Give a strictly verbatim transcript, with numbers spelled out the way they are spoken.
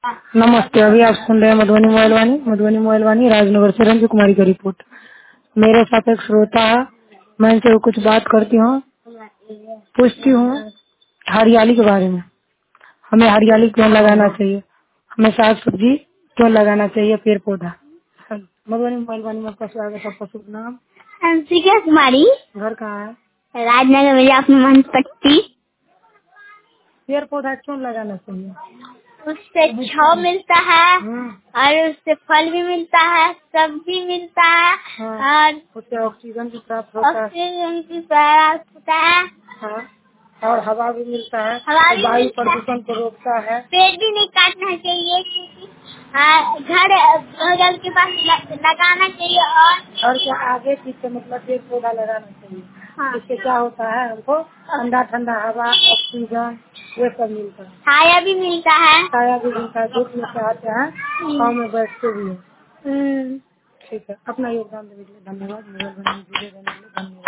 नमस्ते। अभी आप सुन रहे हैं मधुबनी मोबाइल वाणी मधुबनी मोबाइल वाणी राजनगर से रंजू कुमारी का रिपोर्ट। मेरे साथ एक श्रोता है, मैं इनसे कुछ बात करती हूँ, पूछती हूँ हरियाली के बारे में। हमें हरियाली क्यों लगाना चाहिए, हमें साग सब्जी क्यों लगाना चाहिए, पेड़ पौधा। मधुबनी मोबाइल वाणी में आपका स्वागत है। आपका शुभ नाम? अंशिका कुमारी। घर कहाँ है? राजनगर में अपनी मनपट्टी। पेड़ पौधा क्यों लगाना चाहिए? उससे छाव मिलता है और उससे फल भी मिलता है, सब्जी मिलता है। हाँ। और उससे ऑक्सीजन भी प्राप्त होता है। ऑक्सीजन भी प्राप्त होता है। हाँ। और हवा भी मिलता है, हवा तो भी वायु मिलता है। प्रदूषण को रोकता है। पेड़ भी नहीं काटना चाहिए क्योंकि हाँ, घर बगल के पास ल- लगाना चाहिए। और और क्या आगे पीछे मतलब पेड़ पौधा लगाना चाहिए। हाँ। इससे क्या होता है, हमको ठंडा ठंडा हवा, ऑक्सीजन ये सब मिलता है। छाया भी मिलता है। छाया भी मिलता है, धूप में से आते हैं, छाँव में बैठते भी हैं। हम्म। ठीक है, अपना योगदान देने के लिए धन्यवाद। मोबाइल बनाने के लिए धन्यवाद।